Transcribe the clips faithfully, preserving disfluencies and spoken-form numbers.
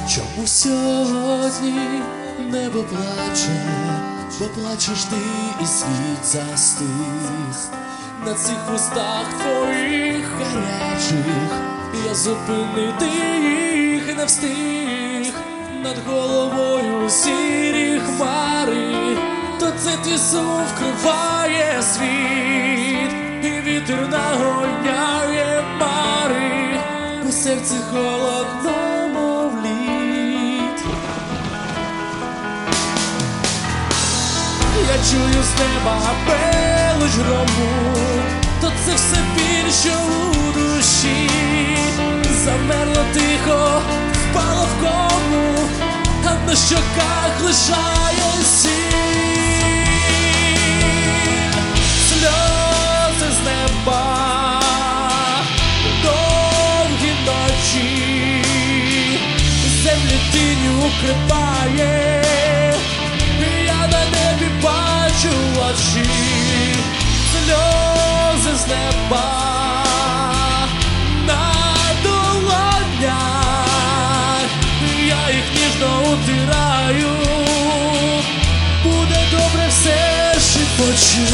Чому сьогодні небо плаче, бо плачеш ти і світ застиг. На цих вустах твоїх гарячих я зупинити їх не встиг. Над головою сірі хмари, то це твій сум вкриває світ, і вітер нагоняє мари, у серці холодно, мов лід. Я чую з неба пелич грому, то це все біль, що у душі замерло тихо, впало в кому, а на щоках лишає сіль. Сльози з неба, довгі ночі, землі тінь укриває, я на небі бачу очі. Сльози з неба на долонях, я їх ніжно утираю, буде добре, все шепочу.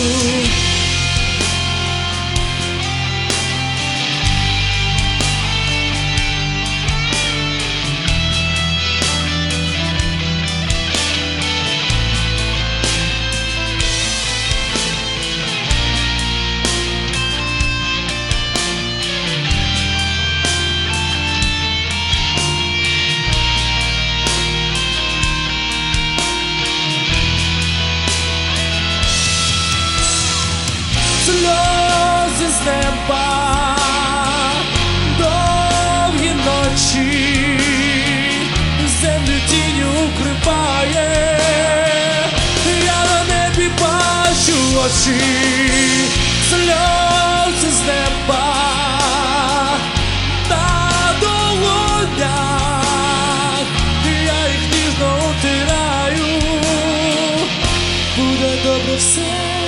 Сльози з неба, довгі ночі, землю тінь укриває, я на небі бачу очі. Сльози з неба на долонях, я їх ніжно утираю, буде добре все.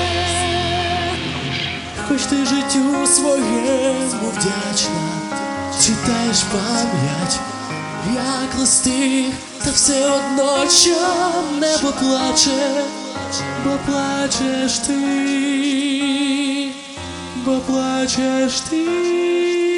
Хоч ти життю своєму вдячна, читаєш пам'ять, як листи, та все одно чом небо плаче, бо плачеш ти, бо плачеш ти.